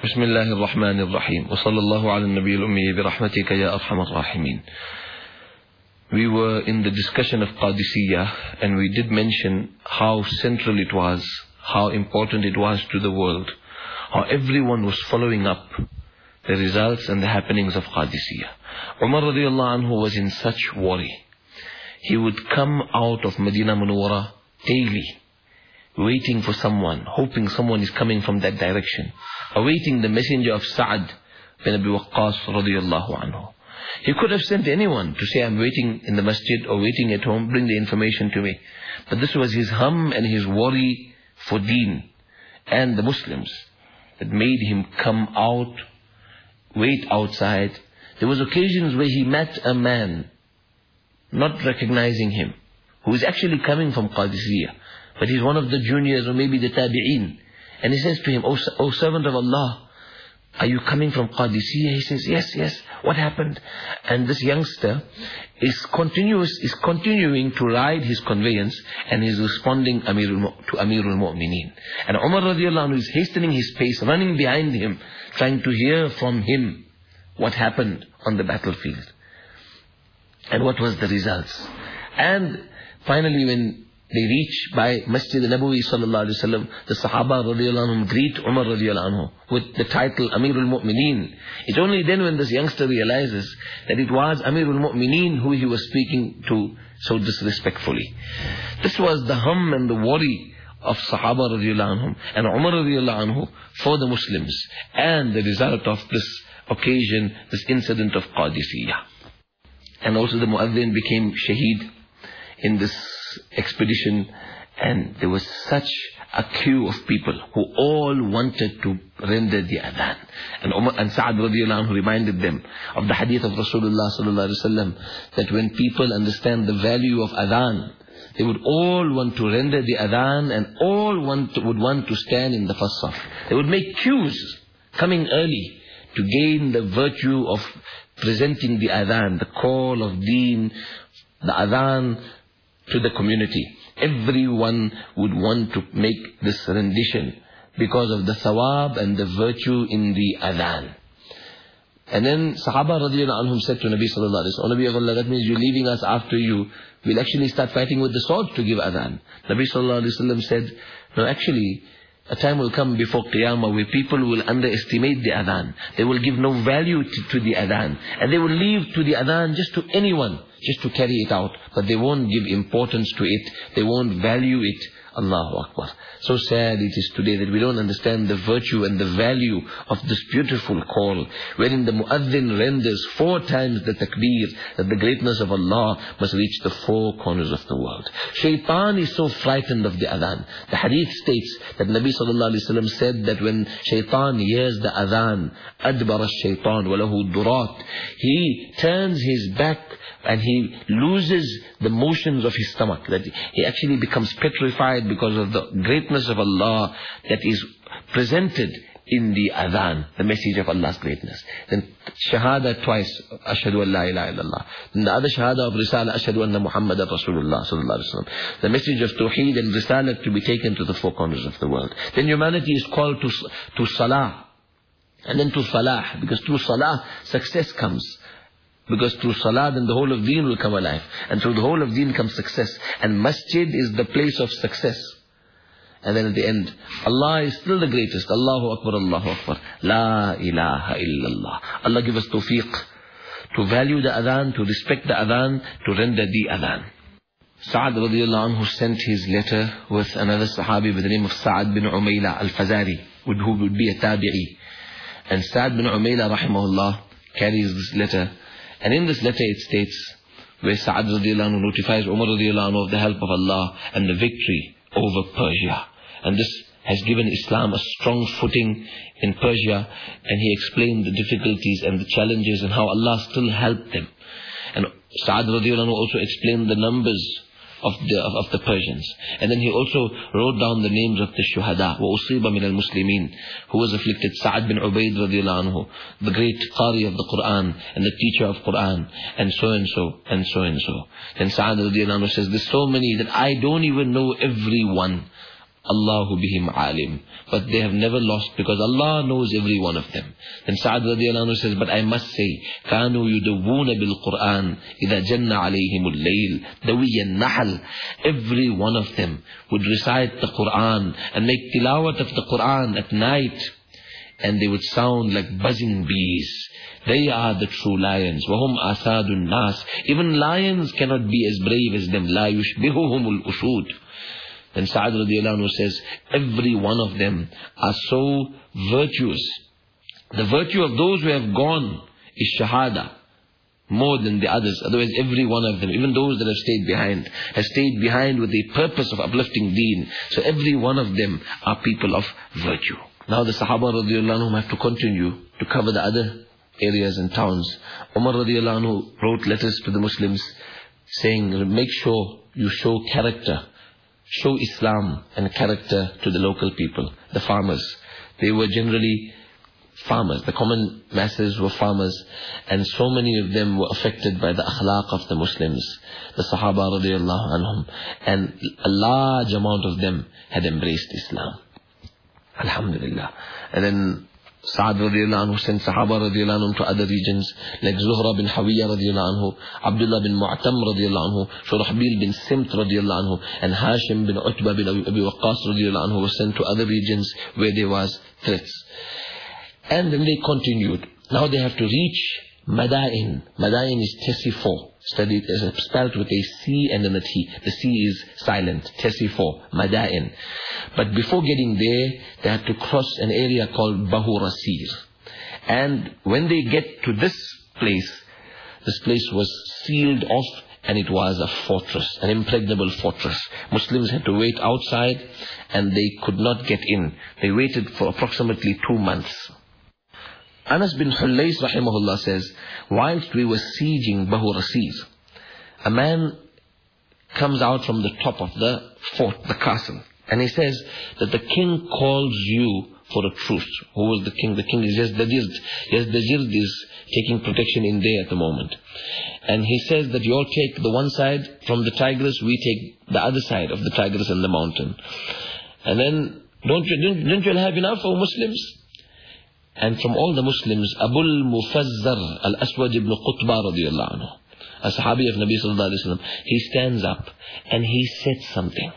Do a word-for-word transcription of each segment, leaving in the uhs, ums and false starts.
بسم الله الرحمن الرحيم وصلى الله على النبي الأمي برحمتك يا أرحم الراحمين. We were in the discussion of Qadisiyah, and we did mention how central it was, how important it was to the world, how everyone was following up the results and the happenings of Qadisiyah. Umar radiallahu anhu was in such worry. He would come out of Medina Munawwara daily, waiting for someone, hoping someone is coming from that direction, awaiting the messenger of Sa'ad bin Abi Waqqas radiallahu anhu. He could have sent anyone to say, I'm waiting in the masjid or waiting at home, bring the information to me. But this was his hum and his worry for deen and the Muslims that made him come out, wait outside. There was occasions where he met a man, not recognizing him, who is actually coming from Qadisiyah, but he's one of the juniors or maybe the tabi'een. And he says to him, O, o servant of Allah, are you coming from Qadisiyah? He says, yes, yes. What happened? And this youngster is continuous, is continuing to ride his conveyance, and he's responding Amirul, to Amirul Mu'mineen. And Umar radiallahu anhu is hastening his pace, running behind him, trying to hear from him what happened on the battlefield. And what was the results. And finally when they reach by Masjid al-Nabawi sallallahu alayhi wa sallam, the Sahaba radiallahu anhum greet Umar radiallahu anhu with the title Amirul Mu'mineen. It's only then when this youngster realizes that it was Amirul Mu'mineen who he was speaking to so disrespectfully. This was the hum and the worry of Sahaba radiallahu anhum and Umar radiallahu anhu for the Muslims, and the result of this occasion, this incident of Qadisiyah. And also the Muaddin became shaheed in this expedition, and there was such a queue of people who all wanted to render the adhan. And Umar and Sa'ad radiallahu anhu reminded them of the hadith of Rasulullah sallallahu alaihi wasallam, that when people understand the value of adhan, they would all want to render the adhan, and all want to, would want to stand in the first saf. They would make queues coming early to gain the virtue of presenting the adhan, the call of deen, the adhan to the community. Everyone would want to make this rendition because of the thawab and the virtue in the adhan. And then Sahaba radiallahu anhum said to Nabi sallallahu alayhi wa sallam, Nabi Allah, that means you're leaving us after you. We'll actually start fighting with the sword to give adhan. Nabi sallallahu alayhi wa sallam said, no, actually, a time will come before Qiyamah where people will underestimate the adhan. They will give no value to, to the adhan. And they will leave to the adhan just to anyone, just to carry it out. But they won't give importance to it. They won't value it. Allahu Akbar. So sad it is today that we don't understand the virtue and the value of this beautiful call, wherein the muaddin renders four times the takbir, that the greatness of Allah must reach the four corners of the world. Shaitan is so frightened of the adhan. The hadith states that Nabi sallallahu alaihi wasallam said that when shaitan hears the adhan, adbara shaitan walahu durat, he turns his back and he loses the motions of his stomach, that he actually becomes petrified because of the greatness of Allah that is presented in the adhan, the message of Allah's greatness. Then shahada twice, ashhadu an la ilaha illallah. Then the other shahada of risala, ashhadu anna Muhammadan Rasulullah sallallahu alaihi wasallam. The message of tawheed and risala to be taken to the four corners of the world. Then humanity is called to to salah, and then to falah, because through salah success comes. Because through salah then the whole of deen will come alive. And through the whole of deen comes success. And masjid is the place of success. And then at the end, Allah is still the greatest. Allahu Akbar, Allahu Akbar. La ilaha illallah. Allah give us tawfiq to value the adhan, to respect the adhan, to render the adhan. Sa'ad radiallahu anhu sent his letter with another sahabi by the name of Sa'ad bin Umayla al-Fazari, who would be a tabi'i. And Sa'ad bin Umayla rahimahullah carries this letter. And in this letter it states, where Sa'ad radiallahu anhu notifies Umar radiallahu anhu of the help of Allah and the victory over Persia. And this has given Islam a strong footing in Persia, and he explained the difficulties and the challenges and how Allah still helped them. And Sa'ad radiallahu anhu also explained the numbers of the of, of the Persians. And then he also wrote down the names of the shuhada, وَأُصِيبَ مِنَ الْمُسْلِمِينَ, who was afflicted. Sa'ad bin Ubayd radiallahu anhu, the great qari of the Quran and the teacher of Quran, and so and so, and so and so. Then Sa'ad radiallahu anhu says, there's so many that I don't even know every one Allahu bihim alim. But they have never lost, because Allah knows every one of them. Then Sa'ad radiallahu anhu says, but I must say, كانوا يدوون بالقرآن إذا جن عليهم الليل دوي النحل. Every one of them would recite the Quran and make tilawat of the Quran at night, and they would sound like buzzing bees. They are the true lions. وَهُمْ أَسَادُ النَّاسِ. Even lions cannot be as brave as them. لَا يُشْبِهُهُمُ الْأُسُودُ. Then Sa'ad radiallahu anhu says, every one of them are so virtuous. The virtue of those who have gone is shahada, more than the others. Otherwise, every one of them, even those that have stayed behind, have stayed behind with the purpose of uplifting deen. So every one of them are people of virtue. Now the Sahaba radiallahu anhu have to continue to cover the other areas and towns. Umar radiallahu anhu wrote letters to the Muslims saying, make sure you show character, show Islam and character to the local people, the farmers. They were generally farmers. The common masses were farmers, and so many of them were affected by the akhlaq of the Muslims, the Sahaba radiallahu anhum, and a large amount of them had embraced Islam. Alhamdulillah. And then Sa'ad radiallahu anhu sent Sahaba radiallahu anhu to other regions, like Zuhra bin Hawiyya radiallahu anhu, Abdullah bin Mu'tam radiallahu anhu, Shurahbil bin Simt radiallahu anhu, and Hashim bin Utbah bin Abi Waqqas radiallahu anhu was sent to other regions where there was threats. And then they continued. Now they have to reach Madain. Madain is Tesifor. Studied, is spelled with a C and a T. The C is silent. Tesifor. Madain. But before getting there, they have to cross an area called Bahurasir. And when they get to this place, this place was sealed off, and it was a fortress, an impregnable fortress. Muslims had to wait outside, and they could not get in. They waited for approximately two months. Anas bin Hullays rahimahullah says, whilst we were sieging Bahurasir, a man comes out from the top of the fort, the castle, and he says that the king calls you for a truce. Who was the king? The king is Yazdajird. Yazdajird is taking protection in there at the moment. And he says that you all take the one side from the Tigris, we take the other side of the Tigris and the mountain. And then, don't you, didn't, didn't you have enough for Muslims? And from all the Muslims, Abul Mufazzar al-Aswad ibn Qutbah radiyallahu anhu, a sahabi of Nabi sallallahu alayhi wa sallam, he stands up and he said something.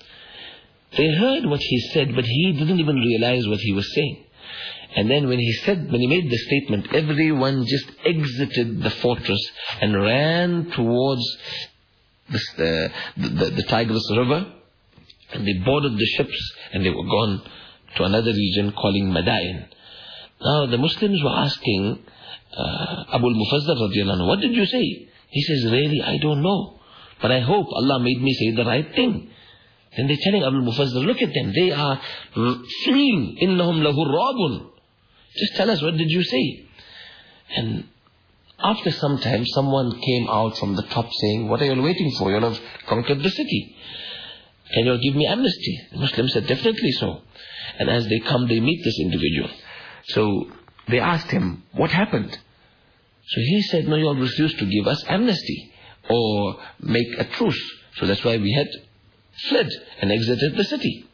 They heard what he said, but he didn't even realize what he was saying. And then when he said, when he made the statement, everyone just exited the fortress and ran towards this, uh, the, the, the Tigris River, and they boarded the ships and they were gone to another region calling Madain. Now the Muslims were asking uh, Abu al-Mufazzar radiallahu anhu, what did you say? He says, really, I don't know, but I hope Allah made me say the right thing. Then they're telling Abu al-Mufazzar, look at them, they are fleeing. Innahum lahu rabun. Just tell us, what did you say? And after some time, someone came out from the top saying, what are you all waiting for? You all have conquered the city. Can you all give me amnesty? The Muslims said, definitely so. And as they come, they meet this individual. So they asked him, what happened? So he said, no, you all refused to give us amnesty or make a truce. So that's why we had fled and exited the city.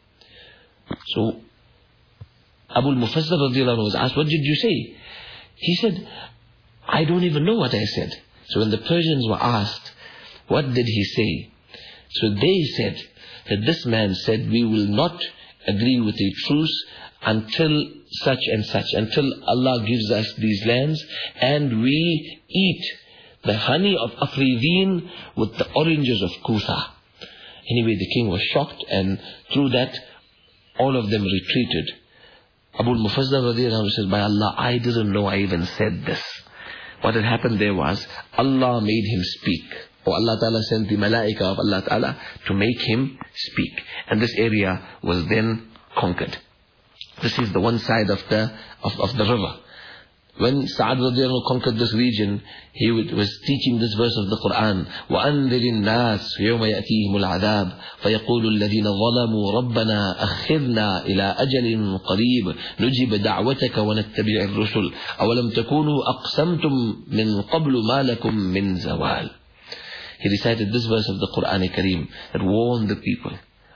So Abu al-Mufazzar radiallahu anhu was asked, what did you say? He said, I don't even know what I said. So when the Persians were asked, what did he say? So they said that this man said, we will not agree with a truce until such and such, until Allah gives us these lands and we eat the honey of Afridin with the oranges of Kufa. Anyway, the king was shocked, and through that, all of them retreated. Abu al-Mufazzar radiallahu anhu says, by Allah, I didn't know I even said this. What had happened there was, Allah made him speak. Or Allah Ta'ala sent the malaika of Allah Ta'ala to make him speak. And this area was then conquered. This is the one side of the of, of the river. When Sa'ad radiallahu anhu conquered this region, he was teaching this verse of the Quran. وَأَنذِرِ النَّاسِ يَوْمَ يَأْتِيهِمُ الْعَذَابِ فَيَقُولُ الَّذِينَ ظَلَمُوا رَبَّنَا أَخِّرْنَا إِلَىٰ أَجَلٍ قَرِيبٍ نُجِبْ دَعْوَتَكَ وَنَتَّبِعِ الرُّسُلَ أَوَلَمْ تَكُونُوا أَقْسَمْتُم مِّن قَبْلُ مَا لَكُم مِّن زَوَالٍ. He recited this verse of the Quran Kareem that warned the people.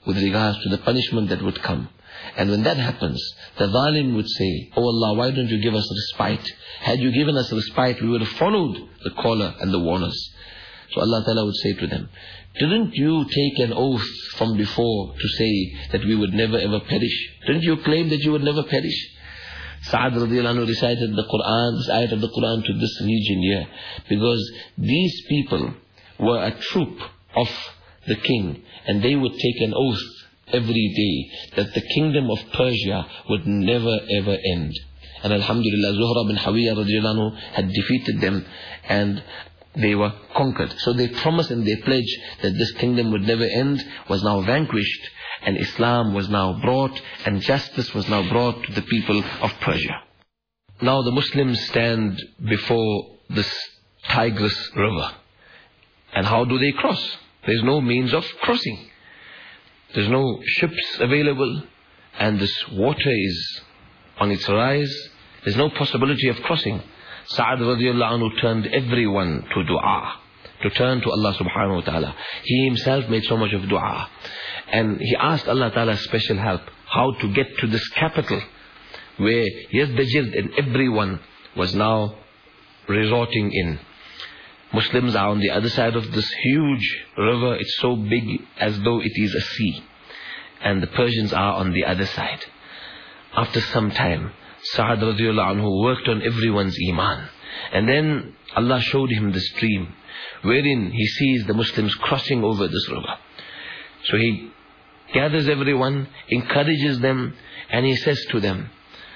with regards to the punishment that would come. And when that happens, the zalim would say, "Oh Allah, why don't you give us respite? Had you given us respite, we would have followed the caller and the warners." So Allah Ta'ala would say to them, "Didn't you take an oath from before to say that we would never ever perish? Didn't you claim that you would never perish?" Sa'ad radiallahu anhu recited the Quran, this ayat of the Quran to this region here, because these people were a troop of the king, and they would take an oath every day that the kingdom of Persia would never ever end. And alhamdulillah, Zuhra bin Hawiyya radiallahu anhu had defeated them, and they were conquered. So they promised and they pledged that this kingdom would never end, was now vanquished, and Islam was now brought, and justice was now brought to the people of Persia. Now the Muslims stand before this Tigris river. And how do they cross? There's no means of crossing. There's no ships available, and this water is on its rise. There's no possibility of crossing. Sa'ad radiallahu anhu turned everyone to dua, to turn to Allah subhanahu wa ta'ala. He himself made so much of dua. And he asked Allah ta'ala special help, how to get to this capital, where Yazdajir and everyone was now resorting in. Muslims are on the other side of this huge river. It's so big as though it is a sea. And the Persians are on the other side. After some time, Sa'ad radiallahu anhu worked on everyone's iman. And then Allah showed him this dream, wherein he sees the Muslims crossing over this river. So he gathers everyone, encourages them, and he says to them,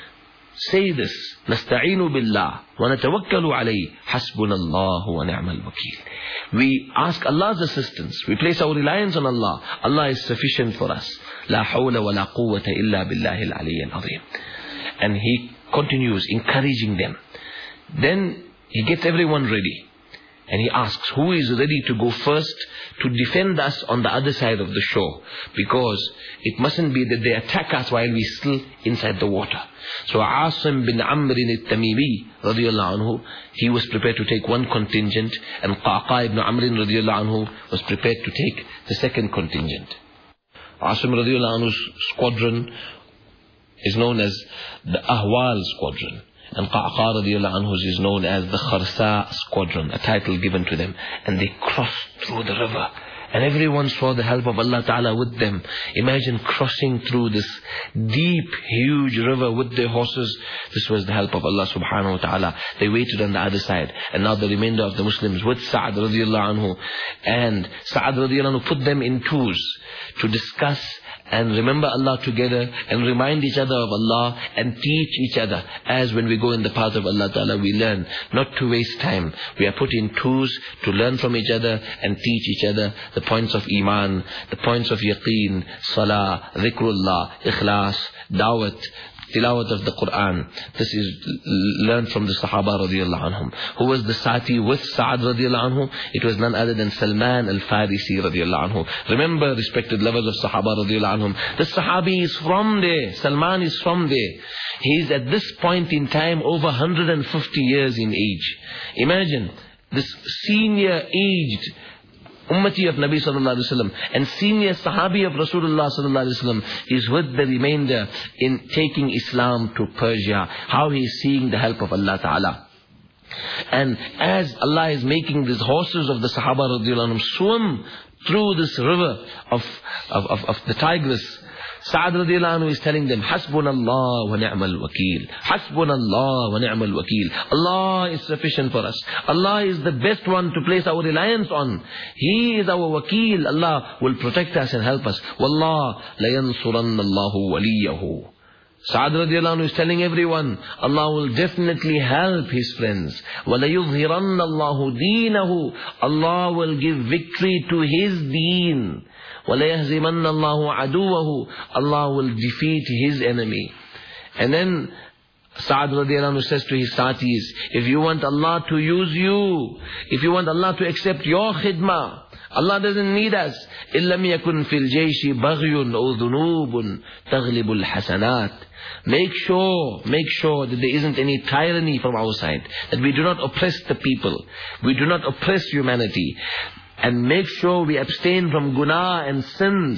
say this, نَسْتَعِينُ بِاللَّهِ وَنَتَوَكَّلُ عَلَيْهِ حَسْبُنَا اللَّهُ وَنِعْمَ الْوَكِيلِ. We ask Allah's assistance. We place our reliance on Allah. Allah is sufficient for us. لَا حَوْلَ وَلَا قُوَّةَ إِلَّا بِاللَّهِ الْعَلِيِّ الْعَظِيمِ. And he continues encouraging them. Then he gets everyone ready. And he asks, who is ready to go first to defend us on the other side of the shore? Because it mustn't be that they attack us while we're still inside the water. So Asim bin Amr al-Tamimi radiallahu anhu, he was prepared to take one contingent, and Qaqa ibn Amr radiallahu anhu was prepared to take the second contingent. Asim radiallahu anhu's squadron is known as the Ahwal squadron. And Qaqa radiallahu anhu is known as the Kharsa squadron, a title given to them. And they crossed through the river. And everyone saw the help of Allah Ta'ala with them. Imagine crossing through this deep, huge river with their horses. This was the help of Allah Subhanahu wa Ta'ala. They waited on the other side. And now the remainder of the Muslims with Sa'ad radiallahu anhu. And Sa'ad radiallahu anhu put them in twos to discuss and remember Allah together, and remind each other of Allah, and teach each other. As when we go in the path of Allah Ta'ala, we learn not to waste time. We are put in twos to learn from each other and teach each other the points of Iman, the points of Yaqeen, Salah, Dhikrullah, Ikhlas, Dawat, Tilawat of the Quran. This is learned from the Sahaba radiallahu anhum. Who was the Sati with Sa'ad radiallahu anhu? It was none other than Salman al-Farisi radiallahu anhu. Remember, respected lovers of Sahaba radiallahu anhum, the Sahabi is from there. Salman is from there. He is at this point in time over one hundred fifty years in age. Imagine this senior aged Ummati of Nabi sallallahu alaihi wasallam and senior Sahabi of Rasulullah sallallahu alaihi wasallam is with the remainder in taking Islam to Persia. How he is seeing the help of Allah Ta'ala. And as Allah is making these horses of the Sahaba radiallahu anhum swim through this river of, of, of, of the Tigris, Sa'ad radiallahu anhu is telling them, Hasbunallah wa ni'mal wakeel. Hasbunallah wa ni'mal wakeel. Allah is sufficient for us. Allah is the best one to place our reliance on. He is our wakeel. Allah will protect us and help us. Wallah la yansuranna Allahu waliyahu. Sa'ad radiallahu anhu is telling everyone, Allah will definitely help His friends. وَلَيُظْهِرَنَّ اللَّهُ دِينَهُ. Allah will give victory to His deen. وَلَيَهْزِمَنَّ اللَّهُ عَدُوَّهُ. Allah will defeat His enemy. And then Sa'ad radiallahu anhu says to his Satis, if you want Allah to use you, if you want Allah to accept your khidmah, Allah doesn't need us. إِلَّمْ يَكُنْ فِي الْجَيْشِ بَغْيٌ أَوْ ذُنُوبٌ تَغْلِبُ الْحَسَنَاتِ. Make sure, make sure that there isn't any tyranny from our side, that we do not oppress the people, we do not oppress humanity, and make sure we abstain from guna and sins.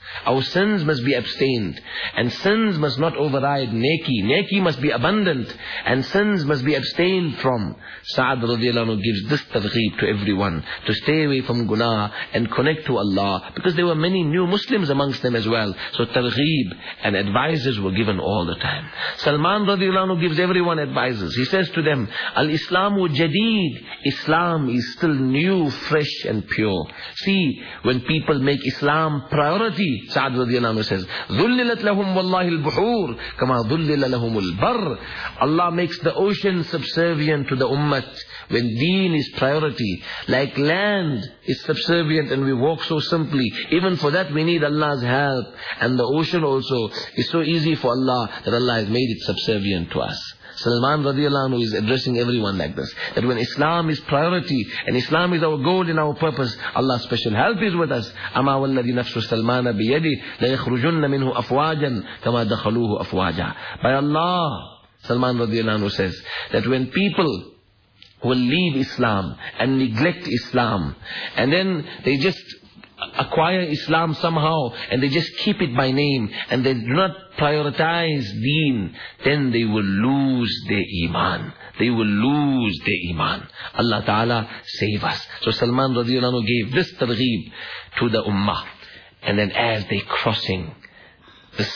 Our sins must be abstained. And sins must not override neki. Neki must be abundant. And sins must be abstained from. Sa'ad radiallahu anhu gives this targheeb to everyone, to stay away from guna and connect to Allah, because there were many new Muslims amongst them as well. So targheeb and advices were given all the time. Salman radiallahu anhu gives everyone advices. He says to them, Al-Islamu Jadeed. Islam is still new, fresh and pure. See, when people make Islam priority, Sa'ad radiallahu anhu says, ذُلِّلَتْ لَهُمْ وَاللَّهِ الْبُحُورِ كَمَا ذُلِّلَ لَهُمُ الْبَرِّ. Allah makes the ocean subservient to the ummah when deen is priority. Like land is subservient and we walk so simply. Even for that we need Allah's help. And the ocean also is so easy for Allah that Allah has made it subservient to us. Salman radiallahu anhu is addressing everyone like this. That when Islam is priority and Islam is our goal and our purpose, Allah's special help is with us. أَمَا وَالَّذِي نَفْسُ سَلْمَانَ بِيَدِهِ لَيَخْرُجُنَّ مِنْهُ أَفْوَاجًا كَمَا دَخَلُوهُ أَفْوَاجًا. By Allah, Salman radiallahu anhu says that when people will leave Islam and neglect Islam, and then they just acquire Islam somehow and they just keep it by name and they do not prioritize deen, then they will lose their iman. They will lose their iman. Allah Ta'ala save us. So Salman radiallahu anhu gave this targheeb to the ummah. And then as they crossing this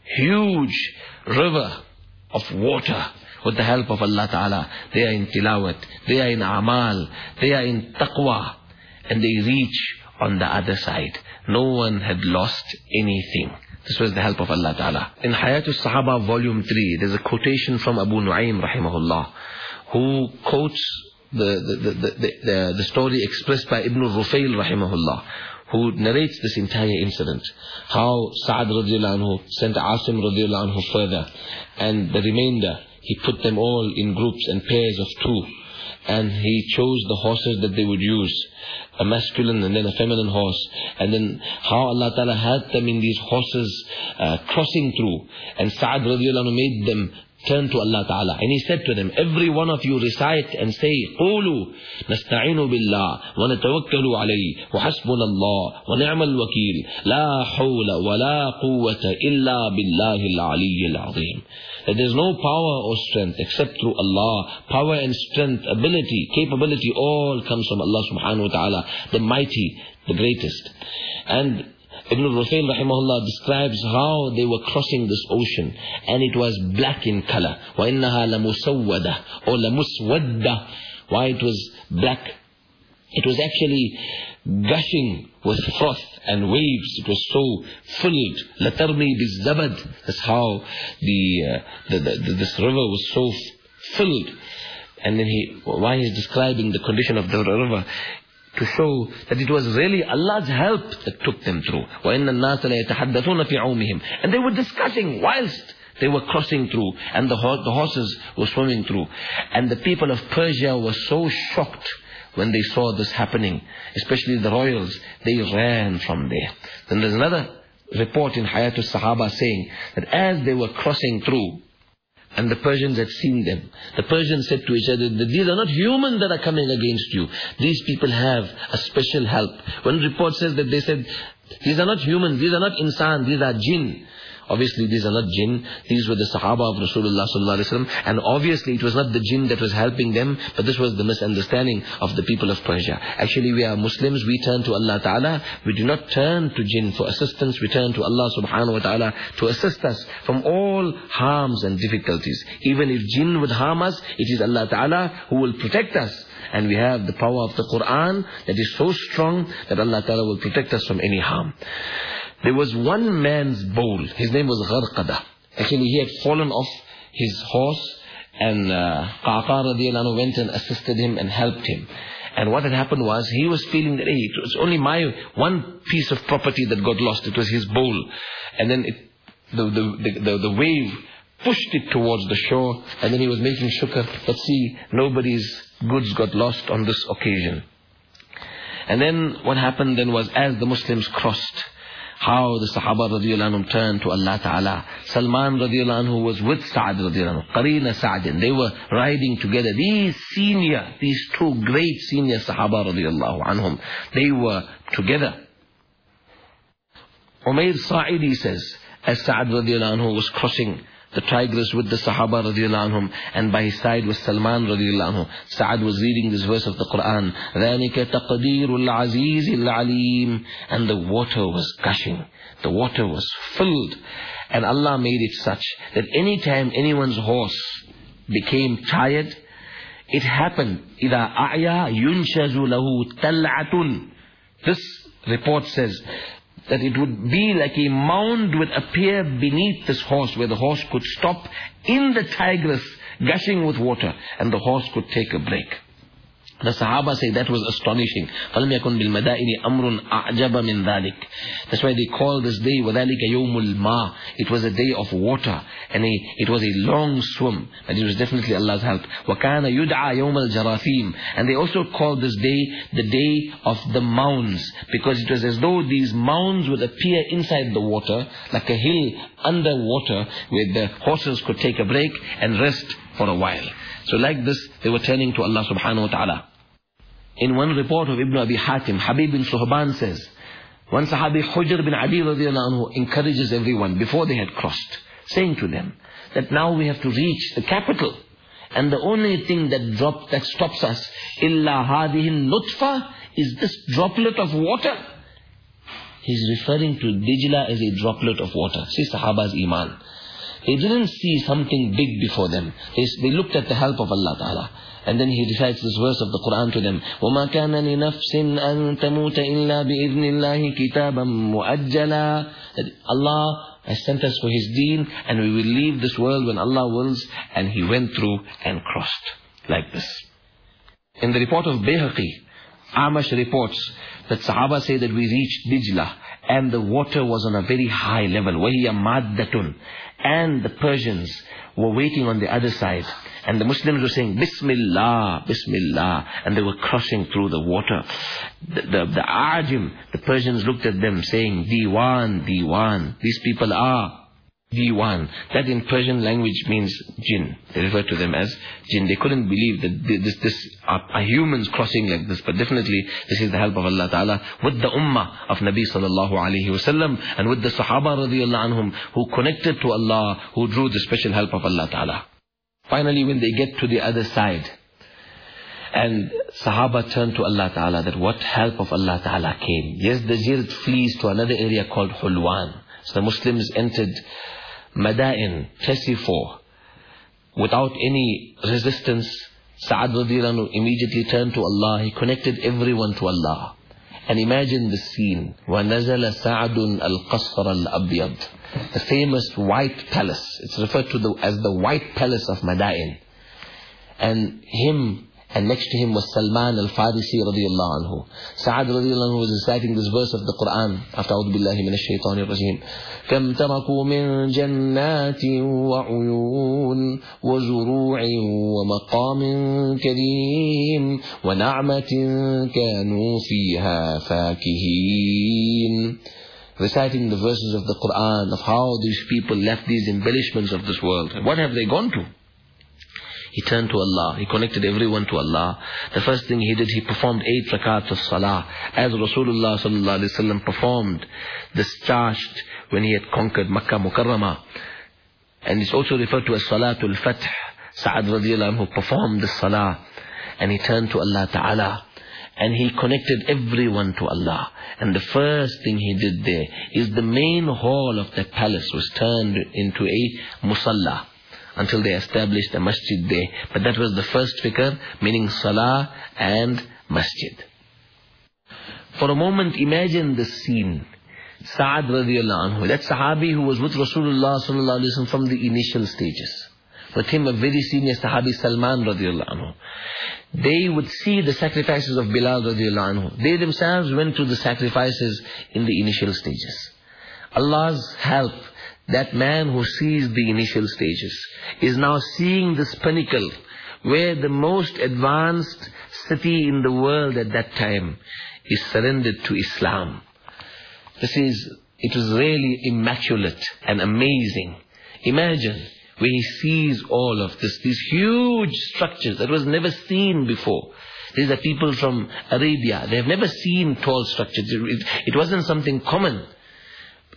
huge river of water, with the help of Allah Ta'ala, they are in tilawat, they are in amal, they are in taqwa, and they reach on the other side. No one had lost anything. This was the help of Allah Ta'ala. In Hayatus Sahaba volume three, there's a quotation from Abu Nu'aym rahimahullah, who quotes the, the, the, the, the, the story expressed by Ibn Rufail rahimahullah, who narrates this entire incident. How Sa'ad radiallahu anhu sent Asim radiallahu anhu further, and the remainder, he put them all in groups and pairs of two. And he chose the horses that they would use, a masculine and then a feminine horse. And then how Allah Ta'ala had them in these horses uh, crossing through. And Sa'ad radiallahu anhu made them turn to Allah Ta'ala. And he said to them, every one of you recite and say, قولوا نستعين بالله ونتوكل عليه وحسبنا الله ونعم الوكيل لا حول ولا قوة إلا بالله العلي العظيم. That there is no power or strength except through Allah. Power and strength, ability, capability, all comes from Allah subhanahu wa ta'ala, the mighty, the greatest. And Ibn Rufail rahimahullah describes how they were crossing this ocean, and it was black in color. وَإِنَّهَا لَمُسَوَّدَةٌ or لَمُسْوَدَّةٌ. Why it was black? It was actually gushing with froth and waves. It was so filled. لَتَرْمِي بِالزَّبَدِ. That's how the, uh, the, the, the this river was so filled. And then he, why he's describing the condition of the river, to show that it was really Allah's help that took them through. وَإِنَّ النَّاسَ لَيَتَحَدَّثُونَ فِي عُومِهِمْ. And they were discussing whilst they were crossing through, and the, the horses were swimming through. And the people of Persia were so shocked when they saw this happening, especially the royals. They ran from there. Then there's another report in Hayatus Sahaba saying that as they were crossing through, and the Persians had seen them, the Persians said to each other that these are not humans that are coming against you. These people have a special help. One report says that they said, these are not humans, these are not insan, these are jinn. Obviously these are not jinn, these were the Sahaba of Rasulullah sallallahu alaihi wasallam, and obviously it was not the jinn that was helping them, but this was the misunderstanding of the people of Persia. Actually we are Muslims, we turn to Allah Ta'ala, we do not turn to jinn for assistance, we turn to Allah subhanahu wa ta'ala to assist us from all harms and difficulties. Even if jinn would harm us, it is Allah Ta'ala who will protect us. And we have the power of the Quran that is so strong that Allah Ta'ala will protect us from any harm. There was one man's bowl. His name was Gharqada. Actually, he had fallen off his horse, and uh, Qa'qa radiallahu anhu went and assisted him and helped him. And what had happened was, he was feeling that, hey, it was only my one piece of property that got lost. It was his bowl. And then it, the, the, the, the, the wave pushed it towards the shore, and then he was making shukr. But see, nobody's goods got lost on this occasion. And then what happened then was, as the Muslims crossed, how the Sahaba radiallahu anhu turned to Allah Ta'ala. Salman radiallahu anhu was with Sa'ad radiallahu anhu, Qarina Sa'adin. They were riding together. These senior, these two great senior Sahaba radiallahu anhum, they were together. Umayr Sa'idi says, as Sa'ad radiallahu anhu was crossing the Tigris with the Sahaba radiallahu anhum, and by his side was Salman radiallahu anhu. Sa'ad was reading this verse of the Quran, ذَلِكَ تَقْدِيرُ الْعَزِيزِ الْعَلِيمِ, and the water was gushing. The water was filled. And Allah made it such that any time anyone's horse became tired, it happened, إِذَا أَعْيَا يُنْشَزُ لَهُ تَلْعَةٌ. This report says that it would be like a mound would appear beneath this horse, where the horse could stop in the Tigris gushing with water, and the horse could take a break. The Sahaba say that was astonishing. فَلَمْ يَكُنْ بِالْمَدَائِنِ أَمْرٌ أَعْجَبَ مِنْ ذَلِكَ. That's why they call this day وَذَلِكَ يَوْمُ الْمَاءِ. It was a day of water, and a, it was a long swim, but it was definitely Allah's help. وَكَانَ يُدْعَى يَوْمَ الْجَرَاثِيمِ. And they also called this day the day of the mounds, because it was as though these mounds would appear inside the water, like a hill under water, where the horses could take a break and rest for a while. So like this, they were turning to Allah subhanahu wa ta'ala. In one report of Ibn Abi Hatim, Habib bin Suhban says, one Sahabi, Hujr bin Adi radiallahu anhu, encourages everyone before they had crossed, saying to them that now we have to reach the capital, and the only thing that drop, that stops us, illa hadihin nutfa, is this droplet of water. He's referring to Dijla as a droplet of water. See Sahaba's iman. They didn't see something big before them. They, they looked at the help of Allah Ta'ala. And then he recites this verse of the Quran to them. وَمَا كَانَ لِنَفْسٍ أَن تَمُوتَ إِلَّا بِإِذْنِ اللَّهِ كِتَابًا مُؤَجَّلًا. That Allah has sent us for His deen, and we will leave this world when Allah wills. And he went through and crossed like this. In the report of Bayhaqi, Amash reports that Sahaba say that we reached Dijla, and the water was on a very high level. وَهِيَ مَادَّةٌ. And the Persians were waiting on the other side. And the Muslims were saying, Bismillah, Bismillah. And they were crossing through the water. The, the, the Ajim, the Persians looked at them saying, Diwan, Diwan. These people are Diwan. That in Persian language means jinn. They refer to them as jinn. They couldn't believe that this, this are, are humans crossing like this. But definitely this is the help of Allah Ta'ala with the ummah of Nabi Sallallahu Alaihi Wasallam, and with the Sahaba radiallahu anhum who connected to Allah, who drew the special help of Allah Ta'ala. Finally, when they get to the other side, and Sahaba turned to Allah Ta'ala, that what help of Allah Ta'ala came. Yes, the Jirt flees to another area called Hulwan. So the Muslims entered Madain, Tesifor, without any resistance. Sa'ad radiallahu anhu immediately turned to Allah. He connected everyone to Allah. And imagine the scene. وَنَزَلَ سَعْدٌ الْقَصْرَ الْأَبْيَضِ. The famous white palace. It's referred to the, as the white palace of Madain. And him, and next to him was Salman al-Farisi radiallahu anhu. Sa'ad radiallahu anhu was reciting this verse of the Quran after أعوذ بالله من الشيطان الرجيم. كم تركوا من جنات وعيون وزروع ومقام كريم ونعمة كانوا فيها فاكهين. Reciting the verses of the Quran of how these people left these embellishments of this world. What have they gone to? He turned to Allah. He connected everyone to Allah. The first thing he did, he performed eight rakats of salah, as Rasulullah sallallahu alaihi wasallam performed this charged when he had conquered Makkah Mukarramah. And it's also referred to as Salatul Fath. Sa'ad radiallahu anhu performed this salah, and he turned to Allah Ta'ala. And he connected everyone to Allah. And the first thing he did there is the main hall of that palace was turned into a musalla, until they established a masjid there. But that was the first fikr, meaning salah and masjid. For a moment, imagine the scene. Sa'ad radiallahu anhu, that sahabi who was with Rasulullah sallallahu alaihi wasallam from the initial stages. With him, a very senior sahabi, Salman radiallahu anhu. They would see the sacrifices of Bilal radiallahu anhu. They themselves went through the sacrifices in the initial stages. Allah's help, that man who sees the initial stages, is now seeing this pinnacle, where the most advanced city in the world at that time is surrendered to Islam. This is, it was really immaculate and amazing. Imagine where he sees all of this, these huge structures that was never seen before. These are people from Arabia. They have never seen tall structures. It, it wasn't something common.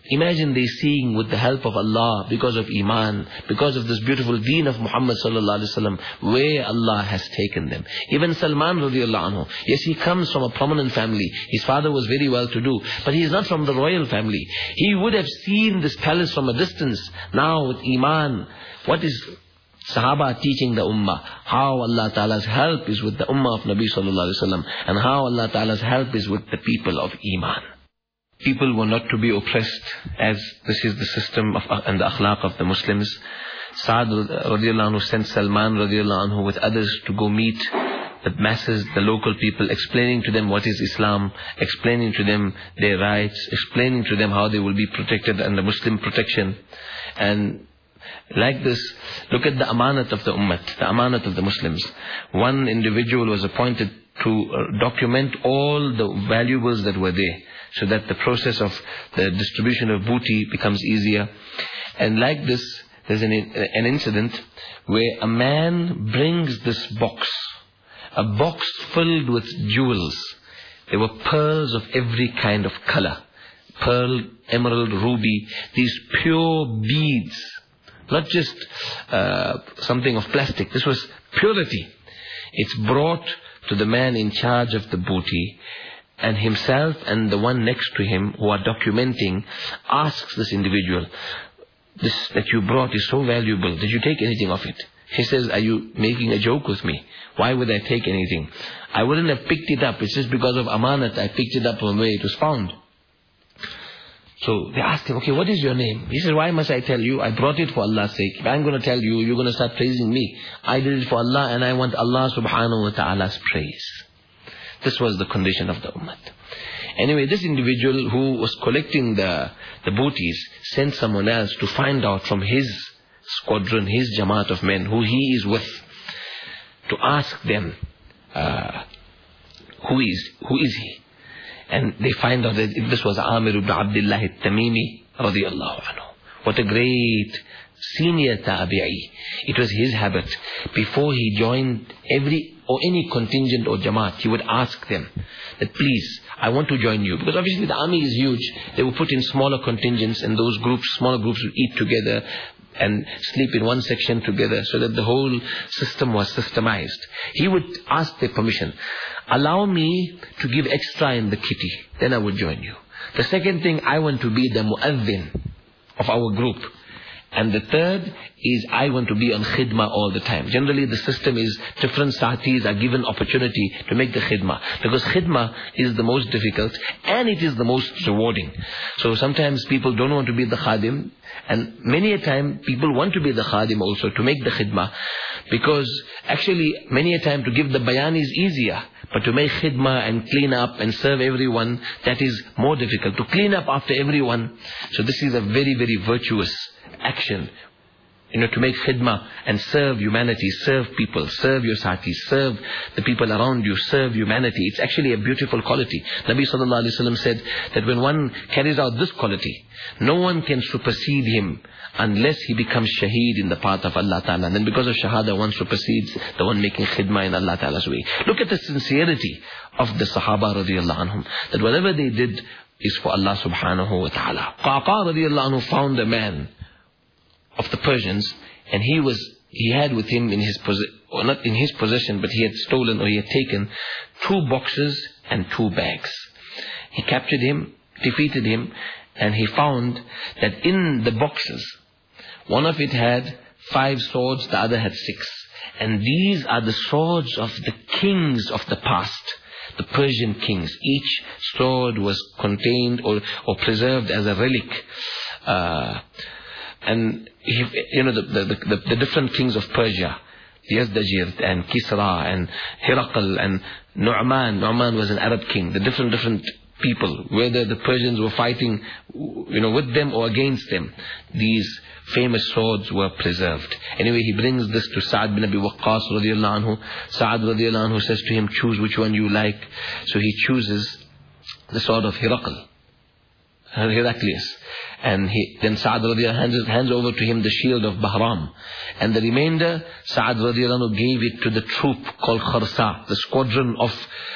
Imagine they seeing with the help of Allah, because of Iman, because of this beautiful deen of Muhammad sallallahu alaihi wasallam, where Allah has taken them. Even Salman radiallahu anhu, yes, he comes from a prominent family. His father was very well to do, but he is not from the royal family. He would have seen this palace from a distance. Now with Iman, what is Sahaba teaching the Ummah? How Allah Ta'ala's help is with the Ummah of Nabi Sallallahu Alaihi Wasallam, and how Allah Ta'ala's help is with the people of Iman. People were not to be oppressed, as this is the system of, and the akhlaq of the Muslims. Sa'ad radiallahu anhu sent Salman radiallahu anhu with others to go meet the masses, the local people, explaining to them what is Islam, explaining to them their rights, explaining to them how they will be protected under Muslim protection. And like this, look at the amanat of the ummah, the amanat of the Muslims. One individual was appointed to document all the valuables that were there, so that the process of the distribution of booty becomes easier. And like this, there's an, an incident where a man brings this box, a box filled with jewels. There were pearls of every kind of color, pearl, emerald, ruby, these pure beads. Not just uh, something of plastic. This was purity. It's brought to the man in charge of the booty, and himself and the one next to him who are documenting asks this individual, this that you brought is so valuable, did you take anything of it? He says, are you making a joke with me? Why would I take anything? I wouldn't have picked it up. It's just because of amanat I picked it up from where it was found. So they asked him, okay, what is your name? He said, why must I tell you? I brought it for Allah's sake. If I'm going to tell you, you're going to start praising me. I did it for Allah, and I want Allah subhanahu wa ta'ala's praise. This was the condition of the ummah. Anyway, this individual who was collecting the, the booties sent someone else to find out from his squadron, his jamaat of men, who he is with, to ask them, uh, who is, who is he? And they find out that this was Amir ibn Abdullah al-Tamimi radiyallahu anhu. What a great senior tabi'i. It was his habit. Before he joined every or any contingent or jamaat, he would ask them that, please, I want to join you. Because obviously the army is huge. They were put in smaller contingents, and those groups, smaller groups would eat together and sleep in one section together, so that the whole system was systemized. He would ask their permission. Allow me to give extra in the kitty, then I would join you. The second thing, I want to be the mu'adhin of our group. And the third is, I want to be on khidmah all the time. Generally the system is, different saatis are given opportunity to make the khidmah. Because khidmah is the most difficult, and it is the most rewarding. So sometimes people don't want to be the khadim, and many a time people want to be the khadim also, to make the khidmah. Because actually many a time to give the bayan is easier, but to make khidmah and clean up and serve everyone, that is more difficult. To clean up after everyone. So this is a very, very virtuous action. You know, to make khidmah and serve humanity, serve people, serve your satis, serve the people around you, serve humanity. It's actually a beautiful quality. Nabi sallallahu alaihi wasallam said that when one carries out this quality, no one can supersede him unless he becomes shaheed in the path of Allah Ta'ala. And then because of shahada, one supersedes the one making khidmah in Allah Ta'ala's way. Look at the sincerity of the Sahaba radiallahu anhum, that whatever they did is for Allah subhanahu wa ta'ala. Qaqa radiallahu anhu found a man of the Persians, and he was, he had with him in his possession, or not in his possession, but he had stolen or he had taken two boxes and two bags. He captured him, defeated him, and he found that in the boxes, one of it had five swords, the other had six. And these are the swords of the kings of the past, the Persian kings. Each sword was contained or, or preserved as a relic. Uh, and, he, you know, the, the, the, the different kings of Persia, Yazdajir and Kisra and Herakl and Nu'man. Nu'man was an Arab king. The different, different people, whether the Persians were fighting, you know, with them or against them, these famous swords were preserved. Anyway, he brings this to Sa'ad bin Abi Waqqas radiallahu anhu. Sa'ad radiallahu anhu says to him, choose which one you like. So he chooses the sword of Herakl, Heraclius. And he, then Sa'ad radiallahu anhu hands, hands over to him the shield of Bahram. And the remainder, Sa'ad radiallahu anhu gave it to the troop called Kharsa, the squadron of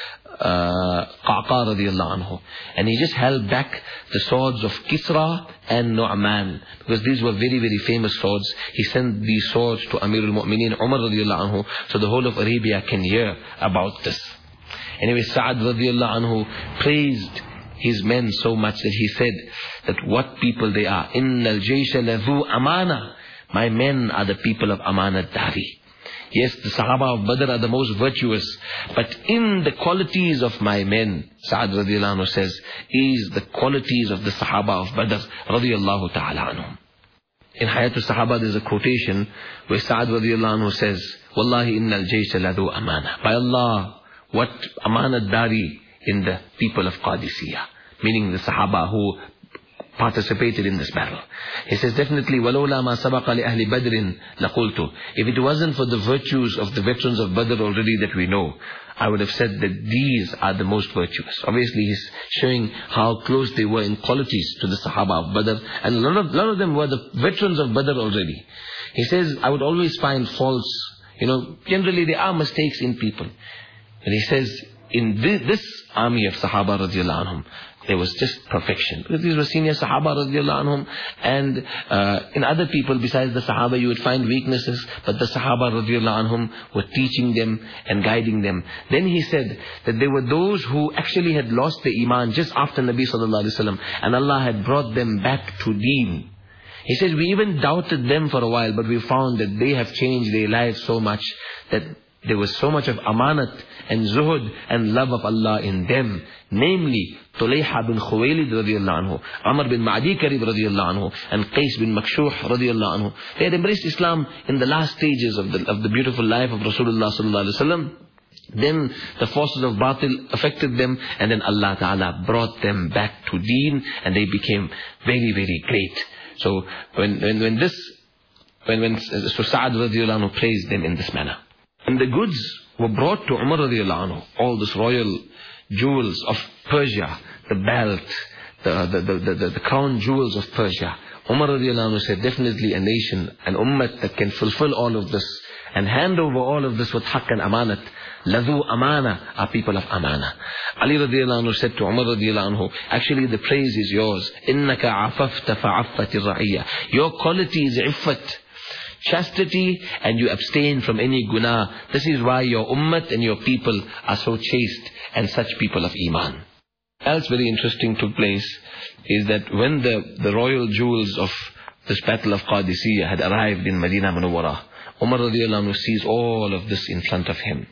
uh, Qa'qa radiallahu anhu. And he just held back the swords of Kisra and Nu'man, because these were very, very famous swords. He sent these swords to Amirul Mu'mineen Umar radiallahu anhu, so the whole of Arabia can hear about this. Anyway, Sa'ad radiallahu anhu praised his men so much that he said that what people they are. Innal jaysha ladhu amana. My men are the people of amanat dari. Yes, the Sahaba of Badr are the most virtuous, but in the qualities of my men, Sa'ad radiallahu anhu says, is the qualities of the Sahaba of Badr radiallahu ta'ala anhum. In Hayatul Sahaba there's a quotation where Sa'ad radiallahu anhu says, Wallahi innal jaysha ladhu amana. By Allah, what amanat dari in the people of Qadisiyah, meaning the Sahaba who participated in this battle. He says, definitely, وَلَوْلَا مَا سَبَقَ لِأَهْلِ بَدْرٍ لَقُلْتُ. If it wasn't for the virtues of the veterans of Badr already that we know, I would have said that these are the most virtuous. Obviously, he's showing how close they were in qualities to the Sahaba of Badr, and a lot of, lot of them were the veterans of Badr already. He says, I would always find faults. You know, generally there are mistakes in people. And he says, in this, this army of Sahaba radiallahu anhum, there was just perfection. Because these were senior Sahaba radiallahu anhum, and uh, in other people besides the Sahaba you would find weaknesses, but the Sahaba radiallahu anhum were teaching them and guiding them. Then he said that there were those who actually had lost the Iman just after Nabi sallallahu alaihi wasallam, and Allah had brought them back to Deen. He says, we even doubted them for a while, but we found that they have changed their lives so much that there was so much of amanat and zuhud and love of Allah in them. Namely, Tulayha bin Khuwaylid radiallahu anhu, Amr bin Ma'adi Karib radiallahu anhu, and Qais bin Makshuh radiallahu anhu. They had embraced Islam in the last stages of the, of the beautiful life of Rasulullah sallallahu alaihi wasallam. Then the forces of batil affected them, and then Allah Ta'ala brought them back to Deen, and they became very, very great. So when when, when this, when when so Sa'ad radiallahu anhu praised them in this manner. And the goods were brought to Umar radiallahu anhu, all this royal jewels of Persia, the belt, the, the, the, the, the crown jewels of Persia. Umar radiallahu anhu said, definitely a nation, an ummah that can fulfill all of this and hand over all of this with haqq and amanat. Ladhu amana are people of amana. Ali radiallahu anhu said to Umar radiallahu anhu, actually the praise is yours. Innaka afafta fa'affati ra'iyya. Your quality is iffat, chastity, and you abstain from any guna. This is why your ummah and your people are so chaste and such people of iman. Else very interesting took place is that when the, the royal jewels of this battle of Qadisiyah had arrived in Medina Munawwarah, Umar radiallahu anhu sees all of this in front of him.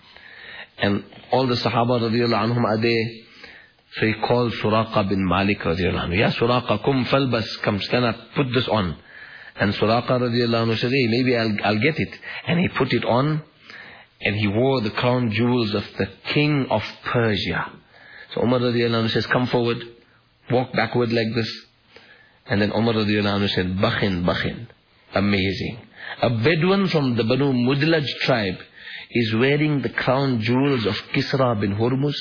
And all the Sahaba radiallahu anhum are there. So he called Suraqa bin Malik radiallahu anhu. Ya Suraqa, kum falbas, come stand up, put this on. And Suraqa radiallahu anhu said, hey, maybe I'll, I'll get it. And he put it on, and he wore the crown jewels of the king of Persia. So Umar radiallahu anhu says, come forward, walk backward like this. And then Umar radiallahu anhu said, Bakhin, Bakhin. Amazing. A Bedouin from the Banu Mudlaj tribe is wearing the crown jewels of Kisra bin Hurmuz.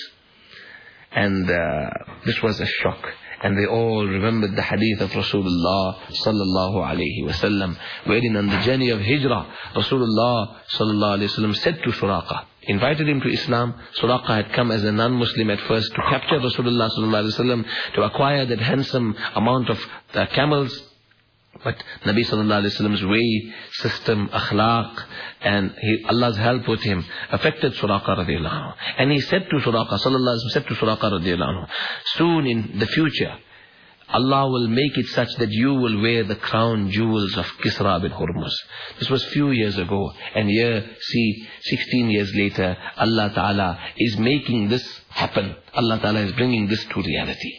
And uh, this was a shock. And they all remembered the hadith of Rasulullah sallallahu alayhi wasallam, wherein on the journey of Hijrah, Rasulullah sallallahu alayhi wasallam said to Suraqa, invited him to Islam. Suraqa had come as a non-Muslim at first to capture Rasulullah sallallahu alayhi wasallam, to acquire that handsome amount of uh, camels. But Nabi sallallahu alayhi wasallam's way, system, akhlaq, and he, Allah's help with him affected Suraqa radiallahu anhu. And he said to Suraqa, sallallahu alayhi wasallam said to Suraqa radiallahu anhu, soon in the future, Allah will make it such that you will wear the crown jewels of Kisra bin Hurmuz. This was few years ago. And here, see, sixteen years later, Allah Ta'ala is making this happen. Allah Ta'ala is bringing this to reality.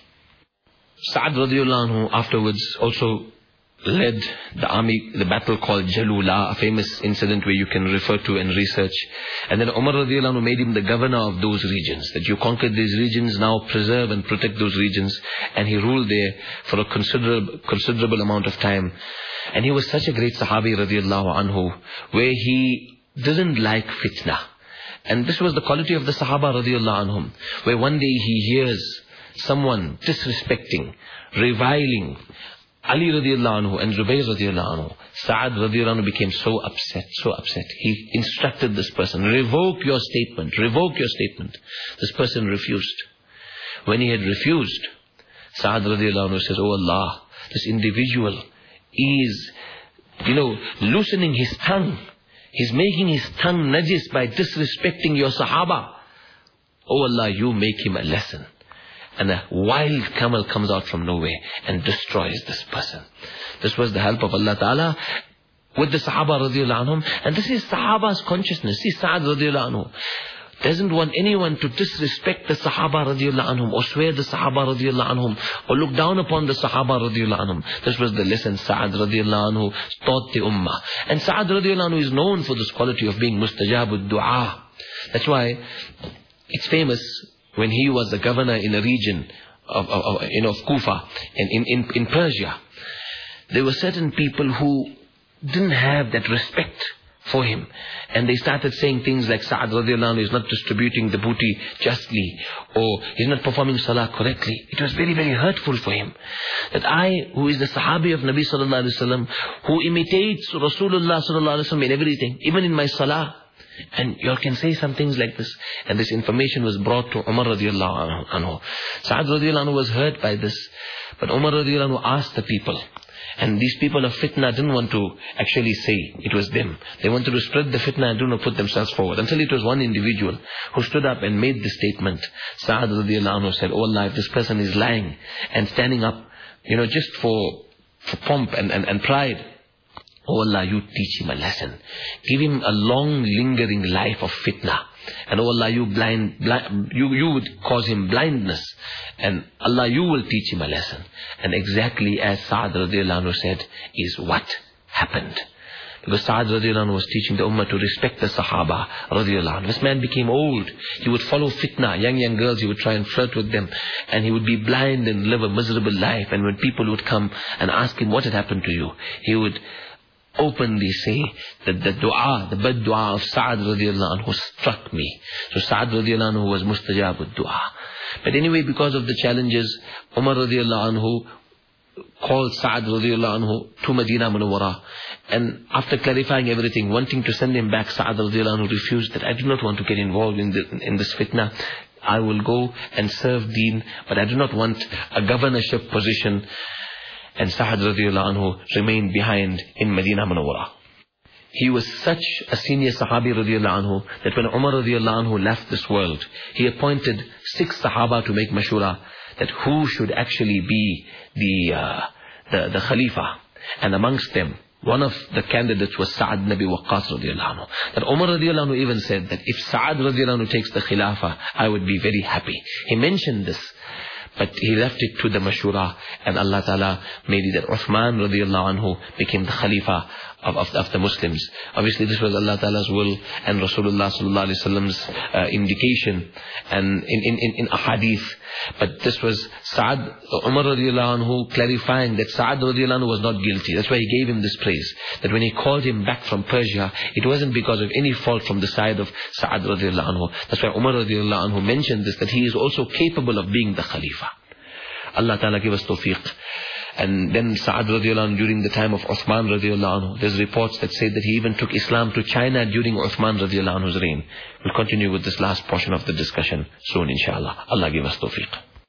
Sa'ad radiallahu anhu afterwards also led the army, the battle called Jalula, a famous incident where you can refer to and research. And then Umar radiallahu anhu made him the governor of those regions, that you conquered these regions, now preserve and protect those regions. And he ruled there for a considerable, considerable amount of time. And he was such a great Sahabi radiallahu anhu, where he didn't like fitna. And this was the quality of the Sahaba radiallahu anhum, where one day he hears someone disrespecting, reviling Ali radiallahu anhu and Zubayr radiallahu anhu, Sa'ad radiallahu anhu became so upset, so upset. He instructed this person, revoke your statement, revoke your statement. This person refused. When he had refused, Sa'ad radiallahu anhu says, oh Allah, this individual is, you know, loosening his tongue. He's making his tongue najis by disrespecting your Sahaba. Oh Allah, you make him a lesson. And a wild camel comes out from nowhere and destroys this person. This was the help of Allah Ta'ala with the Sahaba radiallahu anhum. And this is Sahaba's consciousness. See, Sa'ad radiallahu anhu doesn't want anyone to disrespect the Sahaba radiallahu anhum or swear the Sahaba radiallahu anhum or look down upon the Sahaba radiallahu anhum. This was the lesson Sa'ad radiallahu anhu taught the Ummah. And Sa'ad radiallahu anhu is known for this quality of being mustajabud du'a. That's why it's famous when he was the governor in a region of, of, of you know, of Kufa in, in, in, in Persia. There were certain people who didn't have that respect for him. And they started saying things like Sa'ad radiallahu anhu is not distributing the booty justly, or he's not performing salah correctly. It was very, very hurtful for him. That I, who is the Sahabi of Nabi sallallahu alayhi wa sallam, who imitates Rasulullah sallallahu alayhi wa sallam in everything, even in my salah, and you all can say some things like this. And this information was brought to Umar radiallahu anhu. Sa'ad radiallahu anhu was hurt by this. But Umar radiallahu anhu asked the people. And these people of fitna didn't want to actually say it was them. They wanted to spread the fitna and do not put themselves forward. Until it was one individual who stood up and made the statement. Sa'ad radiallahu anhu said, oh Allah, if this person is lying and standing up, you know, just for, for pomp and, and, and pride, oh Allah, you teach him a lesson. Give him a long, lingering life of fitna. And oh Allah, you blind, blind you, you would cause him blindness. And Allah, you will teach him a lesson. And exactly as Sa'ad radiallahu anhu said, is what happened. Because Sa'ad radiallahu anhu was teaching the Ummah to respect the Sahaba radiallahu anhu. This man became old. He would follow fitna. Young, young girls, he would try and flirt with them. And he would be blind and live a miserable life. And when people would come and ask him, what had happened to you? He would openly say that the dua, the bad dua of Sa'ad radiallahu anhu struck me. So Sa'ad radiallahu anhu was mustajabud dua. But anyway, because of the challenges, Umar radiallahu anhu called Sa'ad radiallahu anhu to Medina Munawwara. And after clarifying everything, wanting to send him back, Sa'ad radiallahu anhu refused that I do not want to get involved in, the, in this fitna. I will go and serve deen, but I do not want a governorship position. And Sa'ad radiallahu anhu remained behind in Medina Munawwara. He was such a senior Sahabi radiallahu anhu that when Umar radiallahu anhu left this world, he appointed six Sahaba to make mashura that who should actually be the, uh, the, the Khalifa. And amongst them, one of the candidates was Sa'ad Nabi Waqqas radiallahu anhu. That Umar radiallahu anhu even said that if Sa'ad radiallahu anhu takes the Khilafah, I would be very happy. He mentioned this. But he left it to the mashura, and Allah Ta'ala made it that Uthman radiallahu anhu became the Khalifa of, of, of the Muslims. Obviously this was Allah Ta'ala's will and Rasulullah sallallahu alayhi wa sallam's uh, indication and in, in, in, in ahadith. But this was Sa'ad, Umar radiallahu anhu clarifying that Sa'ad radiallahu anhu was not guilty. That's why he gave him this praise. That when he called him back from Persia, it wasn't because of any fault from the side of Sa'ad radiallahu anhu. That's why Umar radiallahu anhu mentioned this, that he is also capable of being the Khalifa. Allah Ta'ala give us tawfiq. And then Sa'ad radiallahu anhu during the time of Uthman radiallahu anhu, there's reports that say that he even took Islam to China during Uthman radiallahu anhu's reign. We'll continue with this last portion of the discussion soon, inshallah. Allah give us tawfiq.